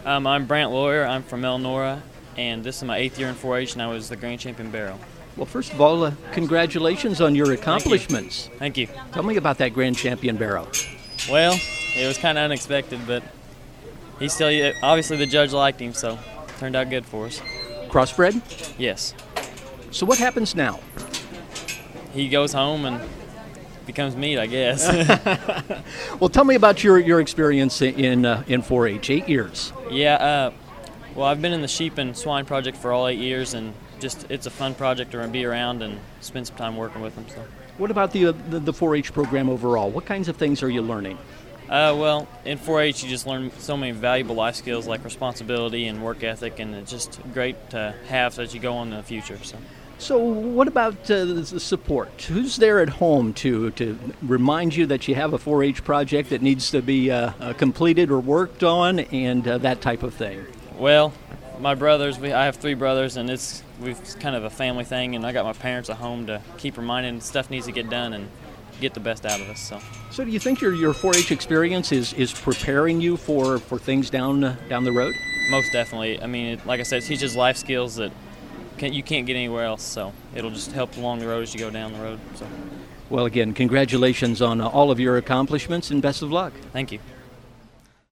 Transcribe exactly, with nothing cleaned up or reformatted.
Um, I'm Brant Lawyer. I'm from Elnora, and this is my eighth year in four H, and I was the Grand Champion Barrel. Well, first of all, uh, congratulations on your accomplishments. Thank you. Tell me about that Grand Champion Barrel. Well, it was kind of unexpected, but he still, obviously the judge liked him, so it turned out good for us. Crossbred? Yes. So what happens now? He goes home and becomes meat, I guess. Well, tell me about your, your experience in uh, in four H, eight years. Yeah, uh, well, I've been in the sheep and swine project for all eight years, and just it's a fun project to be around and spend some time working with them. So. What about the, uh, the the four H program overall? What kinds of things are you learning? Uh, well, in four H you just learn so many valuable life skills like responsibility and work ethic, and it's just great to have as you go on in the future. So. So what about uh, the support? Who's there at home to, to remind you that you have a four H project that needs to be uh, uh, completed or worked on, and uh, that type of thing? Well, my brothers, we, I have three brothers, and it's we've it's kind of a family thing, and I got my parents at home to keep reminding stuff needs to get done and get the best out of us. So, so do you think your, your four H experience is, is preparing you for, for things down uh, down the road? Most definitely. I mean, it, like I said, it teaches life skills that Can, you can't get anywhere else, so it'll just help along the road as you go down the road. So, well, again, congratulations on uh, all of your accomplishments and best of luck. thank you.